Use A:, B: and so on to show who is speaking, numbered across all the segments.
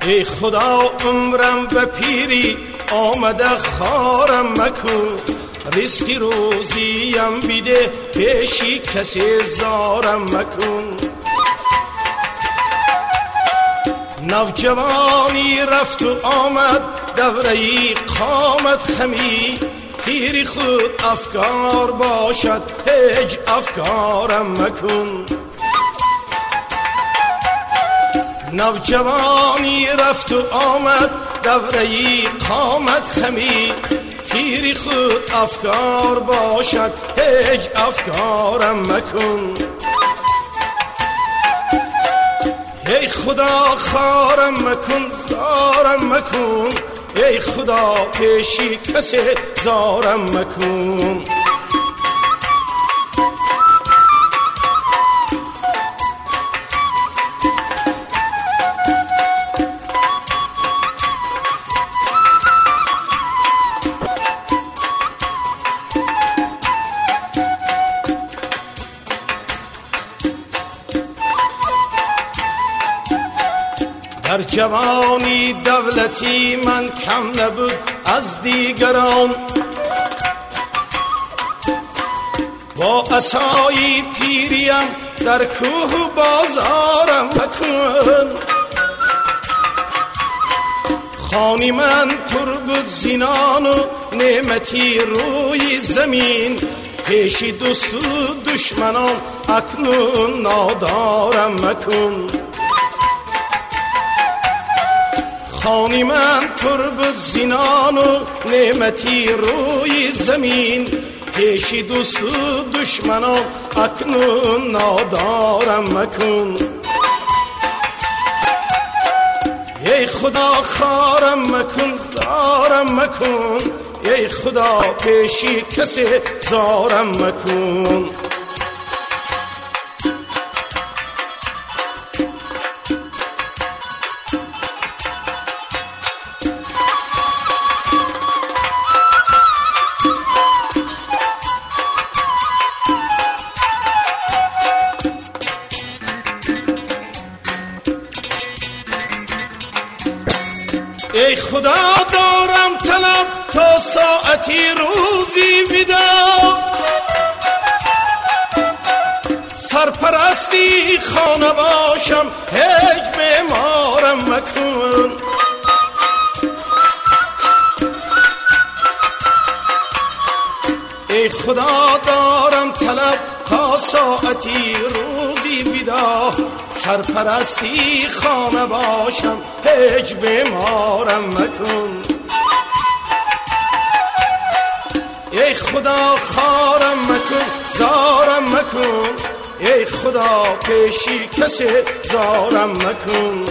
A: ای خدا عمرم به پیری آمده خارم مکن، ریسکی روزیم بیده پیشی کسی زارم مکن. نوجوانی رفت و آمد دوره‌ای قامت خمی، پیری خود افکار باشد هیچ افکارم مکن. نوجوانی رفت و آمد دوره‌ای قامت خمی، پیری خود افکار باشد هیچ افکارم مکن. ای خدا خارم مکن زارم مکن، ای خدا پیشی کسی زارم مکن. در جوانی دولتی من کم نبود از دیگران، با عصای پیریم در کوه بازارم مکن. خانی من پر بود زینان و نعمتی روی زمین، پیشی دوست و دشمنان اکنون نادارم مکن. خانی من پر بود زینان و نعمتی روی زمین، پیشی دوست و دشمنان اکنون نادارم مکن. ای خدا خارم مکن زارم مکن، ای خدا پیشی کسی زارم مکن. ای خدا دارم طلب تا ساعتی روزی ودا، سرپرستی خانه باشم هیچ بیمارم مکن. ای خدا دارم طلب تا ساعتی روزی ودا، سرپرستی خانه باشم هیچ بیمارم مکن. ای خدا خارم مکن زارم مکن، ای خدا پیشی کسی زارم مکن.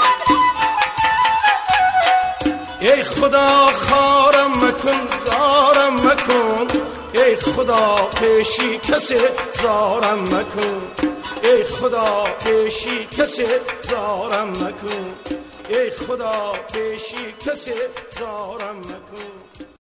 A: ای خدا خارم مکن زارم مکن، ای خدا پیشی کسی زارم مکن. ای خدا پیشی کسی زارم مکن، ای خدا پیشی کسی زارم مکن.